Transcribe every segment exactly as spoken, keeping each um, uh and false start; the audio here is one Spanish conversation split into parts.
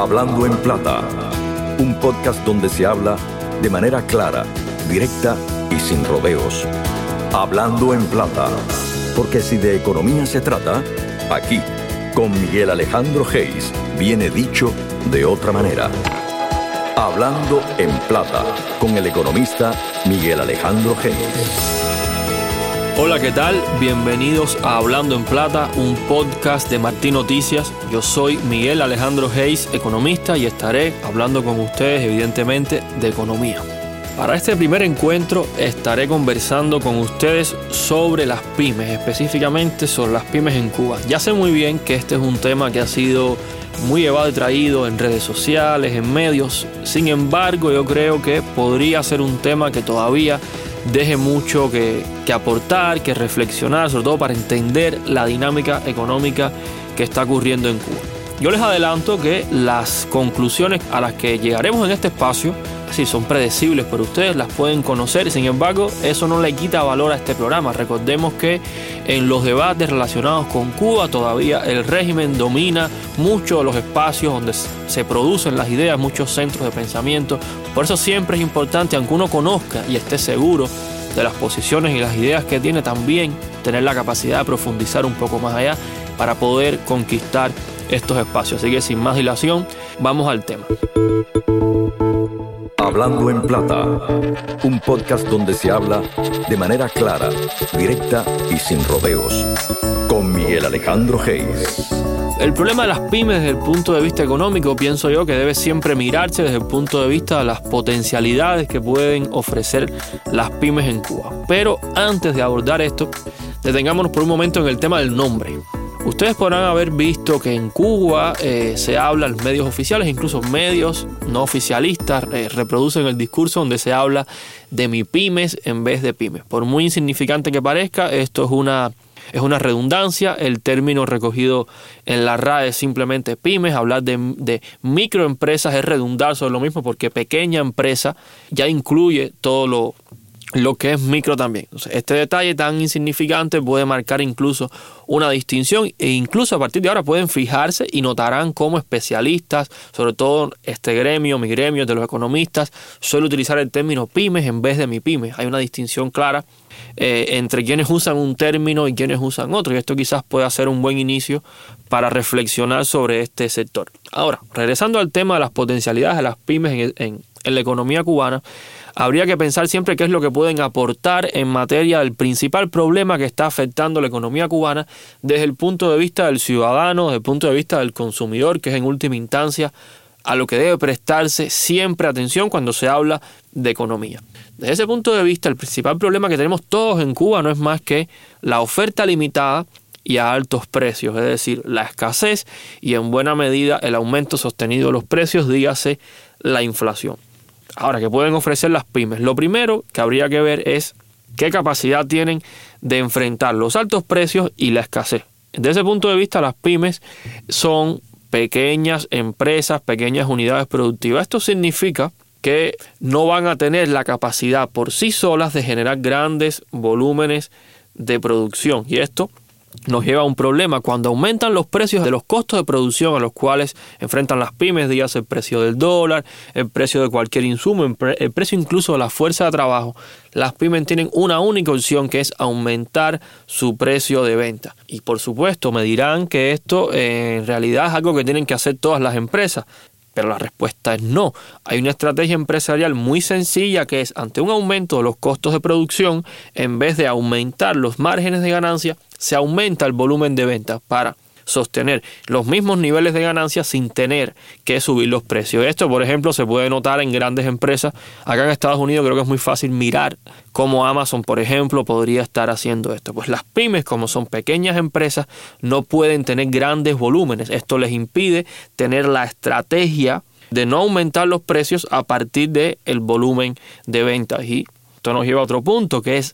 Hablando en Plata, un podcast donde se habla de manera clara, directa y sin rodeos. Hablando en Plata, porque si de economía se trata, aquí, con Miguel Alejandro Geis, viene dicho de otra manera. Hablando en Plata, con el economista Miguel Alejandro Geis. Hola, ¿qué tal? Bienvenidos a Hablando en Plata, un podcast de Martín Noticias. Yo soy Miguel Alejandro Geis, economista, y estaré hablando con ustedes, evidentemente, de economía. Para este primer encuentro estaré conversando con ustedes sobre las pymes, específicamente sobre las pymes en Cuba. Ya sé muy bien que este es un tema que ha sido muy llevado y traído en redes sociales, en medios. Sin embargo, yo creo que podría ser un tema que todavía deje mucho que, que aportar, que reflexionar, sobre todo para entender la dinámica económica que está ocurriendo en Cuba. Yo les adelanto que las conclusiones a las que llegaremos en este espacio, sí, son predecibles, pero ustedes las pueden conocer. Sin embargo, eso no le quita valor a este programa. Recordemos que en los debates relacionados con Cuba todavía el régimen domina muchos de los espacios donde se producen las ideas, muchos centros de pensamiento. Por eso siempre es importante, aunque uno conozca y esté seguro de las posiciones y las ideas que tiene, también tener la capacidad de profundizar un poco más allá para poder conquistar estos espacios. Así que sin más dilación, vamos al tema. Hablando en Plata, un podcast donde se habla de manera clara, directa y sin rodeos, con Miguel Alejandro Geis. El problema de las pymes desde el punto de vista económico, pienso yo que debe siempre mirarse desde el punto de vista de las potencialidades que pueden ofrecer las pymes en Cuba. Pero antes de abordar esto, detengámonos por un momento en el tema del nombre. Ustedes podrán haber visto que en Cuba eh, se habla en medios oficiales, incluso medios no oficialistas eh, reproducen el discurso donde se habla de MIPYMES en vez de pymes. Por muy insignificante que parezca, esto es una, es una redundancia. El término recogido en la R A E es simplemente pymes. Hablar de, de microempresas es redundar sobre lo mismo, porque pequeña empresa ya incluye todo lo lo que es micro también. Entonces, este detalle tan insignificante puede marcar incluso una distinción, e incluso a partir de ahora pueden fijarse y notarán cómo especialistas, sobre todo este gremio, mi gremio de los economistas, suele utilizar el término pymes en vez de MIPYMES. Hay una distinción clara eh, entre quienes usan un término y quienes usan otro, y esto quizás pueda ser un buen inicio para reflexionar sobre este sector. Ahora, regresando al tema de las potencialidades de las pymes en, en, en la economía cubana, habría que pensar siempre qué es lo que pueden aportar en materia del principal problema que está afectando la economía cubana desde el punto de vista del ciudadano, desde el punto de vista del consumidor, que es en última instancia a lo que debe prestarse siempre atención cuando se habla de economía. Desde ese punto de vista, el principal problema que tenemos todos en Cuba no es más que la oferta limitada y a altos precios, es decir, la escasez y en buena medida el aumento sostenido de los precios, dígase la inflación. Ahora, ¿qué pueden ofrecer las pymes? Lo primero que habría que ver es qué capacidad tienen de enfrentar los altos precios y la escasez. Desde ese punto de vista, las pymes son pequeñas empresas, pequeñas unidades productivas. Esto significa que no van a tener la capacidad por sí solas de generar grandes volúmenes de producción. Y esto nos lleva a un problema. Cuando aumentan los precios de los costos de producción a los cuales enfrentan las pymes, dígase el precio del dólar, el precio de cualquier insumo, el precio incluso de la fuerza de trabajo, las pymes tienen una única opción, que es aumentar su precio de venta. Y por supuesto me dirán que esto eh, en realidad es algo que tienen que hacer todas las empresas. Pero la respuesta es no. Hay una estrategia empresarial muy sencilla, que es ante un aumento de los costos de producción, en vez de aumentar los márgenes de ganancia, se aumenta el volumen de ventas para sostener los mismos niveles de ganancia sin tener que subir los precios. Esto, por ejemplo, se puede notar en grandes empresas. Acá en Estados Unidos creo que es muy fácil mirar cómo Amazon, por ejemplo, podría estar haciendo esto. Pues las pymes, como son pequeñas empresas, no pueden tener grandes volúmenes. Esto les impide tener la estrategia de no aumentar los precios a partir del volumen de ventas. Y esto nos lleva a otro punto, que es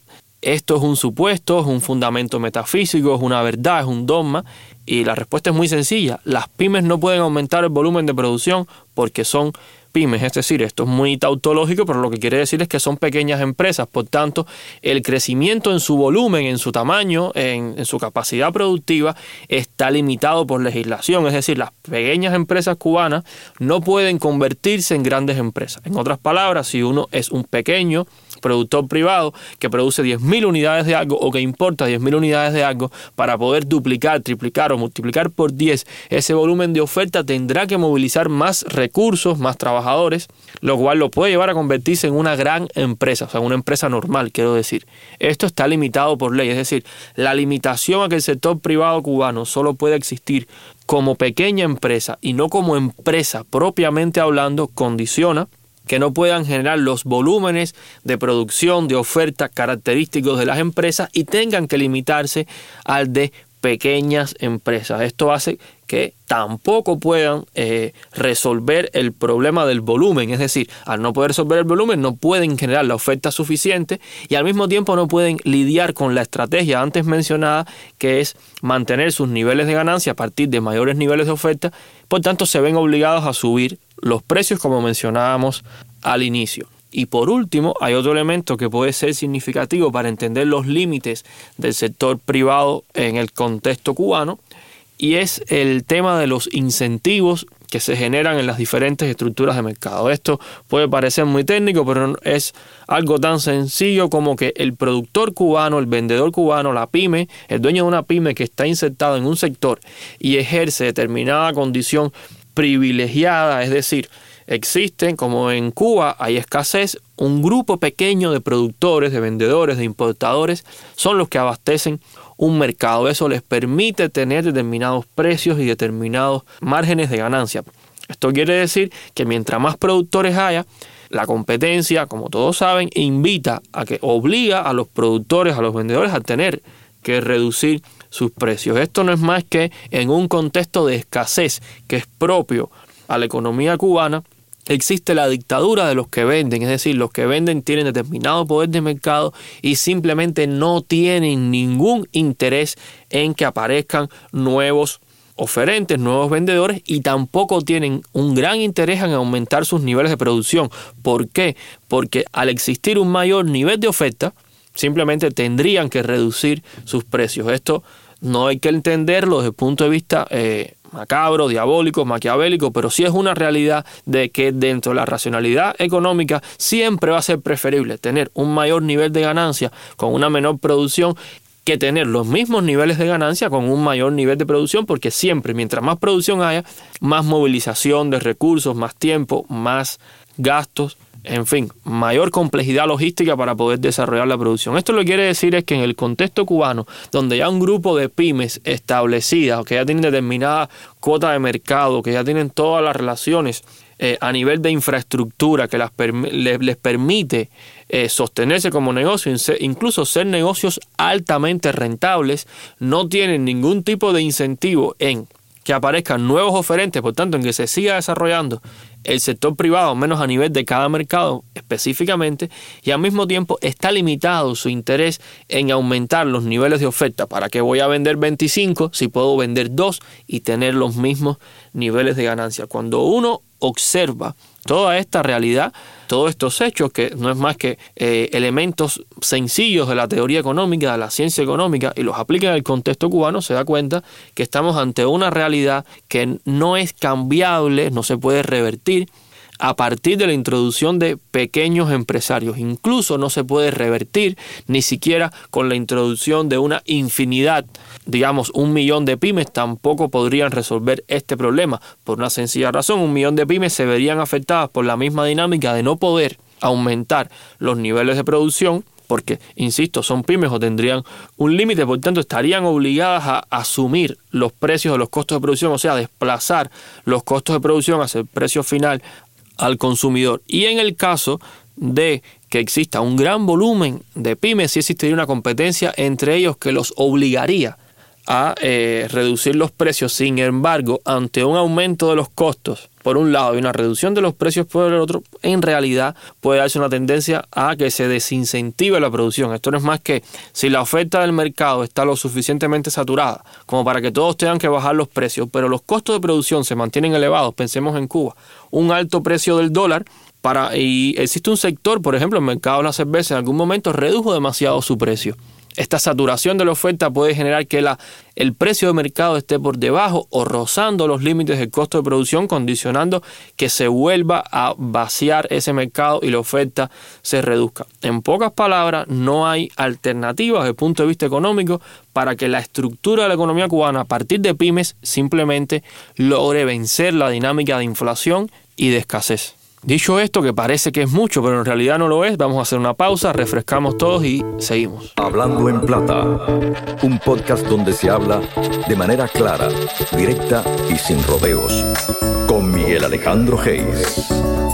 ¿esto es un supuesto, es un fundamento metafísico, es una verdad, es un dogma? Y la respuesta es muy sencilla. Las pymes no pueden aumentar el volumen de producción porque son pymes, es decir, esto es muy tautológico, pero lo que quiere decir es que son pequeñas empresas. Por tanto, el crecimiento en su volumen, en su tamaño, en, en su capacidad productiva, está limitado por legislación. Es decir, las pequeñas empresas cubanas no pueden convertirse en grandes empresas. En otras palabras, si uno es un pequeño productor privado que produce diez mil unidades de algo o que importa diez mil unidades de algo, para poder duplicar, triplicar o multiplicar por diez ese volumen de oferta, tendrá que movilizar más recursos, más trabajadores, lo cual lo puede llevar a convertirse en una gran empresa, o sea, una empresa normal, quiero decir. Esto está limitado por ley, es decir, la limitación a que el sector privado cubano solo puede existir como pequeña empresa y no como empresa propiamente hablando, condiciona que no puedan generar los volúmenes de producción, de oferta característicos de las empresas y tengan que limitarse al de pequeñas empresas. Esto hace que tampoco puedan eh, resolver el problema del volumen, es decir, al no poder resolver el volumen no pueden generar la oferta suficiente y al mismo tiempo no pueden lidiar con la estrategia antes mencionada, que es mantener sus niveles de ganancia a partir de mayores niveles de oferta. Por tanto, se ven obligados a subir los precios, como mencionábamos al inicio. Y por último, hay otro elemento que puede ser significativo para entender los límites del sector privado en el contexto cubano, y es el tema de los incentivos que se generan en las diferentes estructuras de mercado. Esto puede parecer muy técnico, pero es algo tan sencillo como que el productor cubano, el vendedor cubano, la pyme, el dueño de una pyme que está insertado en un sector y ejerce determinada condición privilegiada, es decir, existen, como en Cuba hay escasez, un grupo pequeño de productores, de vendedores, de importadores, son los que abastecen un mercado. Eso les permite tener determinados precios y determinados márgenes de ganancia. Esto quiere decir que mientras más productores haya, la competencia, como todos saben, invita a que obliga a los productores, a los vendedores a tener que reducir sus precios. Esto no es más que en un contexto de escasez que es propio a la economía cubana, existe la dictadura de los que venden, es decir, los que venden tienen determinado poder de mercado y simplemente no tienen ningún interés en que aparezcan nuevos oferentes, nuevos vendedores, y tampoco tienen un gran interés en aumentar sus niveles de producción. ¿Por qué? Porque al existir un mayor nivel de oferta, simplemente tendrían que reducir sus precios. Esto no hay que entenderlo desde el punto de vista eh, macabro, diabólico, maquiavélico, pero sí es una realidad de que dentro de la racionalidad económica siempre va a ser preferible tener un mayor nivel de ganancia con una menor producción que tener los mismos niveles de ganancia con un mayor nivel de producción, porque siempre, mientras más producción haya, más movilización de recursos, más tiempo, más gastos, en fin, mayor complejidad logística para poder desarrollar la producción. Esto lo que quiere decir es que en el contexto cubano, donde ya un grupo de pymes establecidas, que ya tienen determinada cuota de mercado, que ya tienen todas las relaciones eh, a nivel de infraestructura que las permi- les, les permite eh, sostenerse como negocio, incluso ser negocios altamente rentables, no tienen ningún tipo de incentivo en que aparezcan nuevos oferentes, por tanto en que se siga desarrollando el sector privado, menos a nivel de cada mercado específicamente, y al mismo tiempo está limitado su interés en aumentar los niveles de oferta. ¿Para qué voy a vender veinticinco si puedo vender dos y tener los mismos niveles de ganancia? Cuando uno observa toda esta realidad, todos estos hechos, que no es más que eh, elementos sencillos de la teoría económica, de la ciencia económica, y los aplica en el contexto cubano, se da cuenta que estamos ante una realidad que no es cambiable, no se puede revertir a partir de la introducción de pequeños empresarios. Incluso no se puede revertir ni siquiera con la introducción de una infinidad, digamos un millón de pymes, tampoco podrían resolver este problema. Por una sencilla razón, un millón de pymes se verían afectadas por la misma dinámica de no poder aumentar los niveles de producción, porque, insisto, son pymes o tendrían un límite, por tanto estarían obligadas a asumir los precios de los costos de producción, o sea, desplazar los costos de producción hacia el precio final al consumidor. Y en el caso de que exista un gran volumen de pymes, sí existiría una competencia entre ellos que los obligaría a eh, reducir los precios. Sin embargo, ante un aumento de los costos por un lado, y una reducción de los precios por el otro, en realidad puede darse una tendencia a que se desincentive la producción. Esto no es más que si la oferta del mercado está lo suficientemente saturada como para que todos tengan que bajar los precios, pero los costos de producción se mantienen elevados. Pensemos en Cuba, un alto precio del dólar, para, y existe un sector, por ejemplo, el mercado de la cerveza en algún momento redujo demasiado su precio. Esta saturación de la oferta puede generar que la, el precio de mercado esté por debajo o rozando los límites del costo de producción, condicionando que se vuelva a vaciar ese mercado y la oferta se reduzca. En pocas palabras, no hay alternativas desde el punto de vista económico para que la estructura de la economía cubana a partir de pymes simplemente logre vencer la dinámica de inflación y de escasez. Dicho esto, que parece que es mucho, pero en realidad no lo es, vamos a hacer una pausa, refrescamos todos y seguimos. Hablando en Plata, un podcast donde se habla de manera clara, directa y sin rodeos, con Miguel Alejandro Hayes.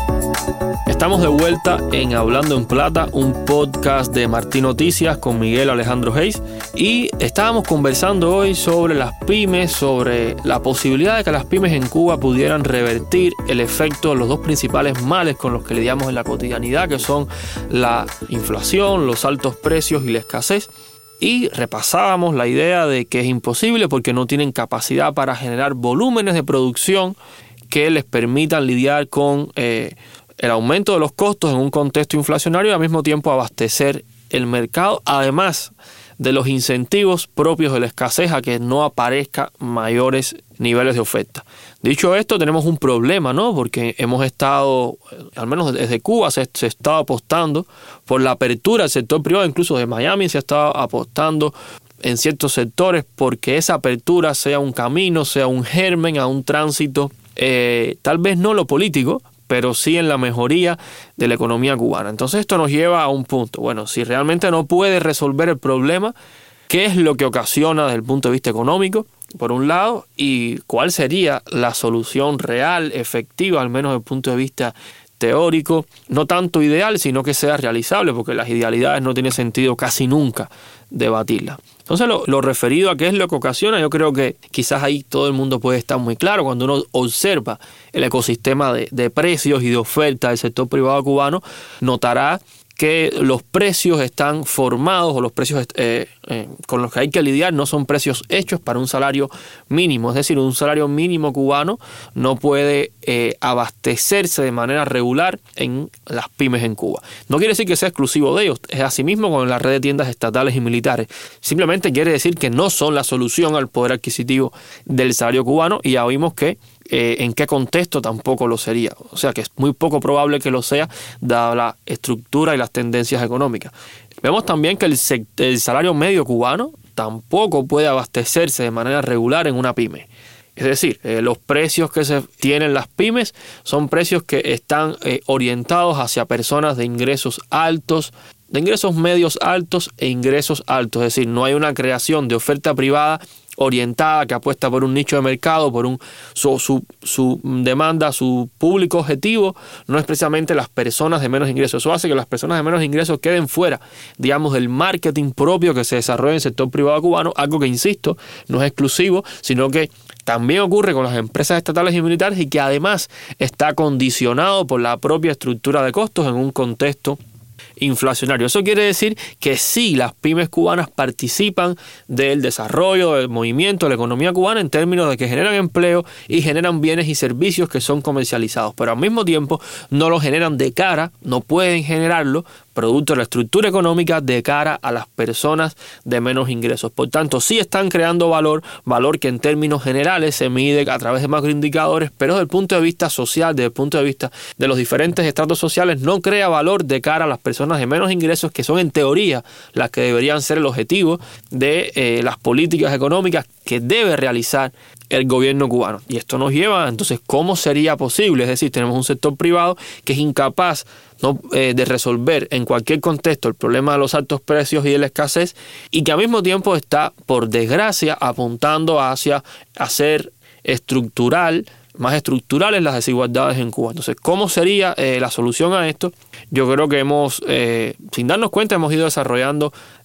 Estamos de vuelta en Hablando en Plata, un podcast de Martín Noticias con Miguel Alejandro Hayes, y estábamos conversando hoy sobre las pymes, sobre la posibilidad de que las pymes en Cuba pudieran revertir el efecto de los dos principales males con los que lidiamos en la cotidianidad, que son la inflación, los altos precios y la escasez. Y repasábamos la idea de que es imposible porque no tienen capacidad para generar volúmenes de producción que les permitan lidiar con eh, el aumento de los costos en un contexto inflacionario y al mismo tiempo abastecer el mercado, además de los incentivos propios de la escasez a que no aparezcan mayores niveles de oferta. Dicho esto, tenemos un problema, ¿no? Porque hemos estado, al menos desde Cuba, se, se está apostando por la apertura del sector privado, incluso de Miami se está apostando en ciertos sectores porque esa apertura sea un camino, sea un germen a un tránsito, eh, tal vez no lo político, pero sí en la mejoría de la economía cubana. Entonces esto nos lleva a un punto. Bueno, si realmente no puede resolver el problema, ¿qué es lo que ocasiona desde el punto de vista económico, por un lado? ¿Y cuál sería la solución real, efectiva, al menos desde el punto de vista teórico? No tanto ideal, sino que sea realizable, porque las idealidades no tiene sentido casi nunca debatirlas. Entonces, lo, lo referido a qué es lo que ocasiona, yo creo que quizás ahí todo el mundo puede estar muy claro. Cuando uno observa el ecosistema de, de precios y de oferta del sector privado cubano, notará que los precios están formados o los precios eh, eh, con los que hay que lidiar no son precios hechos para un salario mínimo. Es decir, un salario mínimo cubano no puede eh, abastecerse de manera regular en las pymes en Cuba. No quiere decir que sea exclusivo de ellos, es asimismo con la red de tiendas estatales y militares. Simplemente quiere decir que no son la solución al poder adquisitivo del salario cubano, y ya vimos que Eh, en qué contexto tampoco lo sería. O sea que es muy poco probable que lo sea, dada la estructura y las tendencias económicas. Vemos también que el, el salario medio cubano tampoco puede abastecerse de manera regular en una pyme. Es decir, eh, los precios que se tienen las pymes son precios que están eh, orientados hacia personas de ingresos altos, de ingresos medios altos e ingresos altos. Es decir, no hay una creación de oferta privada orientada que apuesta por un nicho de mercado, por un su, su, su demanda, su público objetivo no es precisamente las personas de menos ingresos. Eso hace que las personas de menos ingresos queden fuera, digamos, del marketing propio que se desarrolla en el sector privado cubano, algo que, insisto, no es exclusivo, sino que también ocurre con las empresas estatales y militares, y que además está condicionado por la propia estructura de costos en un contexto inflacionario. Eso quiere decir que sí, las pymes cubanas participan del desarrollo, del movimiento de la economía cubana en términos de que generan empleo y generan bienes y servicios que son comercializados, pero al mismo tiempo no lo generan de cara, no pueden generarlo producto de la estructura económica de cara a las personas de menos ingresos. Por tanto, sí están creando valor, valor que en términos generales se mide a través de macroindicadores, pero desde el punto de vista social, desde el punto de vista de los diferentes estratos sociales, no crea valor de cara a las personas de menos ingresos, que son en teoría las que deberían ser el objetivo de eh, las políticas económicas que debe realizar el gobierno cubano. Y esto nos lleva, entonces, ¿cómo sería posible? Es decir, tenemos un sector privado que es incapaz no, eh, de resolver en cualquier contexto el problema de los altos precios y de la escasez, y que al mismo tiempo está, por desgracia, apuntando hacia hacer estructural, más estructurales las desigualdades en Cuba. Entonces, ¿cómo sería eh, la solución a esto? Yo creo que hemos, eh, sin darnos cuenta, hemos ido desarrollando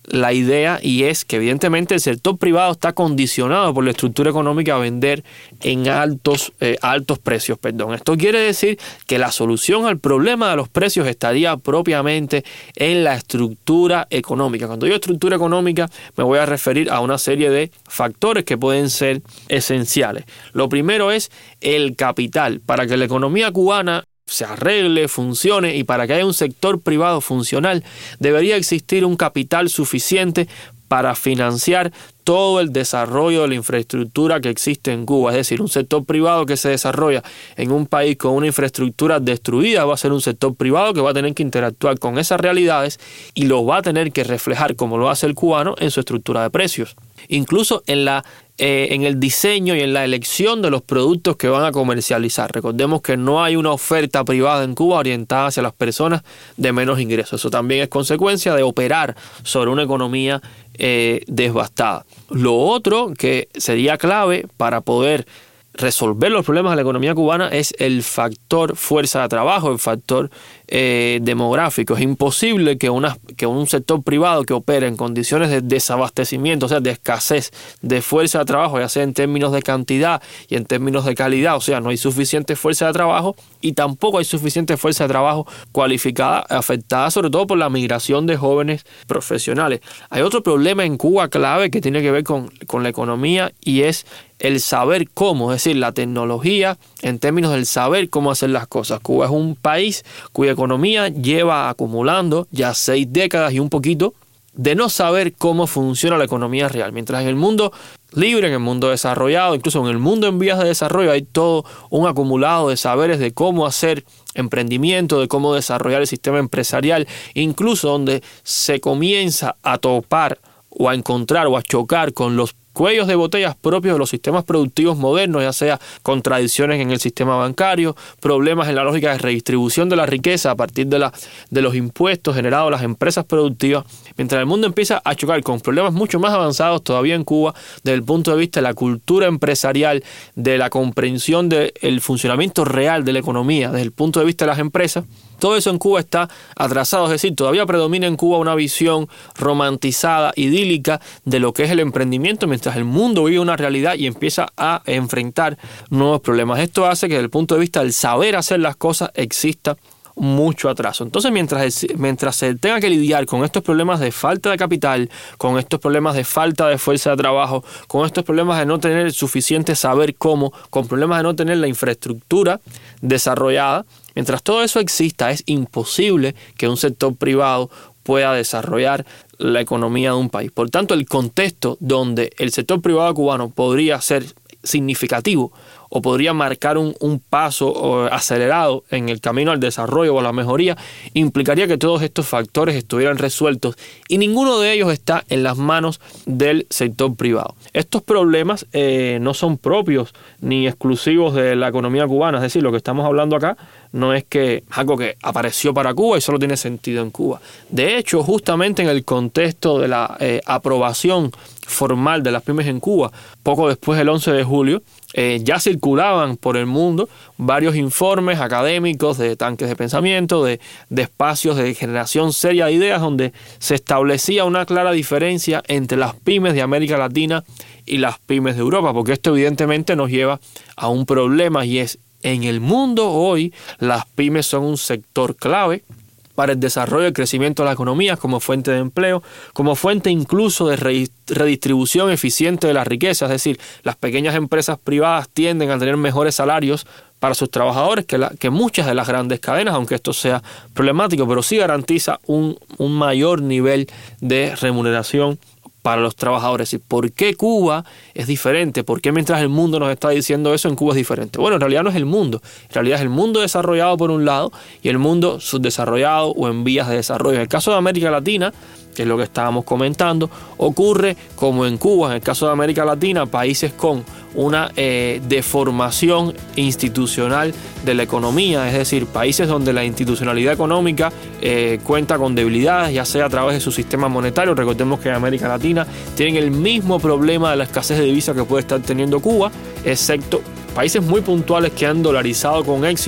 la idea, y es que evidentemente el sector privado está condicionado por la estructura económica a vender en altos, eh, altos precios. Perdón. Esto quiere decir que la solución al problema de los precios estaría propiamente en la estructura económica. Cuando digo estructura económica me voy a referir a una serie de factores que pueden ser esenciales. Lo primero es el capital. Para que la economía cubana se arregle, funcione, y para que haya un sector privado funcional, debería existir un capital suficiente para financiar todo el desarrollo de la infraestructura que existe en Cuba. Es decir, un sector privado que se desarrolla en un país con una infraestructura destruida va a ser un sector privado que va a tener que interactuar con esas realidades y lo va a tener que reflejar, como lo hace el cubano, en su estructura de precios. Incluso en la Eh, en el diseño y en la elección de los productos que van a comercializar. Recordemos que no hay una oferta privada en Cuba orientada hacia las personas de menos ingresos. Eso también es consecuencia de operar sobre una economía eh, devastada. Lo otro que sería clave para poder resolver los problemas de la economía cubana es el factor fuerza de trabajo, el factor eh, demográfico. Es imposible que, una, que un sector privado que opere en condiciones de desabastecimiento, o sea, de escasez de fuerza de trabajo, ya sea en términos de cantidad y en términos de calidad, o sea, no hay suficiente fuerza de trabajo y tampoco hay suficiente fuerza de trabajo cualificada, afectada sobre todo por la migración de jóvenes profesionales. Hay otro problema en Cuba clave que tiene que ver con, con la economía y es el saber cómo, es decir, la tecnología en términos del saber cómo hacer las cosas. Cuba es un país cuya economía lleva acumulando ya seis décadas y un poquito de no saber cómo funciona la economía real. Mientras en el mundo libre, en el mundo desarrollado, incluso en el mundo en vías de desarrollo, hay todo un acumulado de saberes de cómo hacer emprendimiento, de cómo desarrollar el sistema empresarial, incluso donde se comienza a topar o a encontrar o a chocar con los cuellos de botellas propios de los sistemas productivos modernos, ya sea contradicciones en el sistema bancario, problemas en la lógica de redistribución de la riqueza a partir de, la, de los impuestos generados a las empresas productivas, mientras el mundo empieza a chocar con problemas mucho más avanzados todavía en Cuba desde el punto de vista de la cultura empresarial, de la comprensión del funcionamiento real de la economía desde el punto de vista de las empresas. Todo eso en Cuba está atrasado, es decir, todavía predomina en Cuba una visión romantizada, idílica de lo que es el emprendimiento, mientras el mundo vive una realidad y empieza a enfrentar nuevos problemas. Esto hace que desde el punto de vista del saber hacer las cosas exista mucho atraso. Entonces, mientras, mientras se tenga que lidiar con estos problemas de falta de capital, con estos problemas de falta de fuerza de trabajo, con estos problemas de no tener suficiente saber cómo, con problemas de no tener la infraestructura desarrollada, mientras todo eso exista, es imposible que un sector privado pueda desarrollar la economía de un país. Por tanto, el contexto donde el sector privado cubano podría ser significativo o podría marcar un, un paso acelerado en el camino al desarrollo o a la mejoría, implicaría que todos estos factores estuvieran resueltos y ninguno de ellos está en las manos del sector privado. Estos problemas eh, no son propios ni exclusivos de la economía cubana, es decir, lo que estamos hablando acá no es que algo que apareció para Cuba y solo tiene sentido en Cuba. De hecho, justamente en el contexto de la eh, aprobación formal de las pymes en Cuba, poco después del once de julio, eh, ya circulaban por el mundo varios informes académicos de tanques de pensamiento, de, de espacios de generación seria de ideas, donde se establecía una clara diferencia entre las pymes de América Latina y las pymes de Europa, porque esto evidentemente nos lleva a un problema, y es: en el mundo hoy las pymes son un sector clave para el desarrollo y el crecimiento de las economías, como fuente de empleo, como fuente incluso de redistribución eficiente de la riqueza. Es decir, las pequeñas empresas privadas tienden a tener mejores salarios para sus trabajadores que, la, que muchas de las grandes cadenas, aunque esto sea problemático, pero sí garantiza un, un mayor nivel de remuneración para los trabajadores. ¿Y por qué Cuba es diferente? ¿Por qué mientras el mundo nos está diciendo eso, en Cuba es diferente? Bueno, en realidad no es el mundo. En realidad es el mundo desarrollado por un lado y el mundo subdesarrollado o en vías de desarrollo. En el caso de América Latina, que es lo que estábamos comentando, ocurre como en Cuba. En el caso de América Latina, países con una eh, deformación institucional de la economía, es decir, países donde la institucionalidad económica eh, cuenta con debilidades, ya sea a través de su sistema monetario. Recordemos que en América Latina tienen el mismo problema de la escasez de divisas que puede estar teniendo Cuba, excepto países muy puntuales que han dolarizado con éxito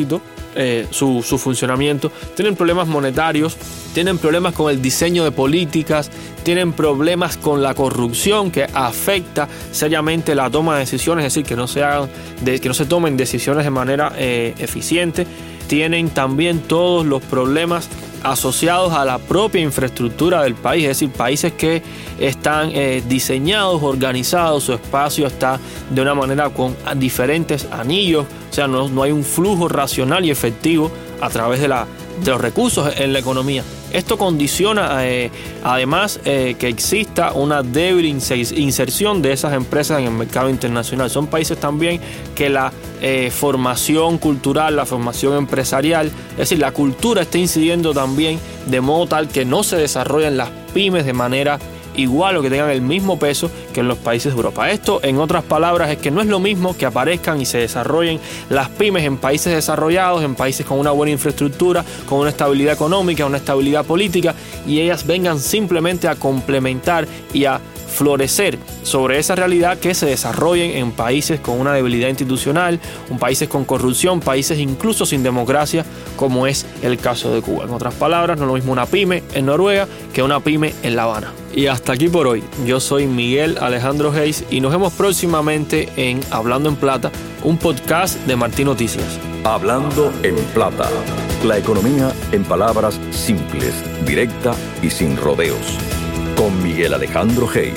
eh, su, su funcionamiento, tienen problemas monetarios, tienen problemas con el diseño de políticas, tienen problemas con la corrupción que afecta seriamente la toma de decisiones, es decir, que no se hagan, de, que no se tomen decisiones de manera eh, eficiente. Tienen también todos los problemas asociados a la propia infraestructura del país, es decir, países que están eh, diseñados, organizados, su espacio está de una manera con diferentes anillos, o sea, no, no hay un flujo racional y efectivo a través de, la, de los recursos en la economía. Esto condiciona eh, además eh, que exista una débil inserción de esas empresas en el mercado internacional. Son países también que la eh, formación cultural, la formación empresarial, es decir, la cultura está incidiendo también de modo tal que no se desarrollan las pymes de manera igual o que tengan el mismo peso que en los países de Europa. Esto, en otras palabras, es que no es lo mismo que aparezcan y se desarrollen las pymes en países desarrollados, en países con una buena infraestructura, con una estabilidad económica, una estabilidad política, y ellas vengan simplemente a complementar y a florecer sobre esa realidad que se desarrollen en países con una debilidad institucional, en países con corrupción, países incluso sin democracia, como es el caso de Cuba. En otras palabras, no es lo mismo una pyme en Noruega que una pyme en La Habana. Y hasta aquí por hoy. Yo soy Miguel Alejandro Hayes y nos vemos próximamente en Hablando en Plata, un podcast de Martín Noticias. Hablando en Plata. La economía en palabras simples, directa y sin rodeos. Con Miguel Alejandro Hayes.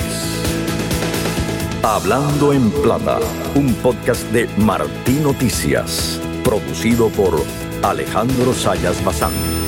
Hablando en Plata, un podcast de Martín Noticias, producido por Alejandro Sayas Bazán.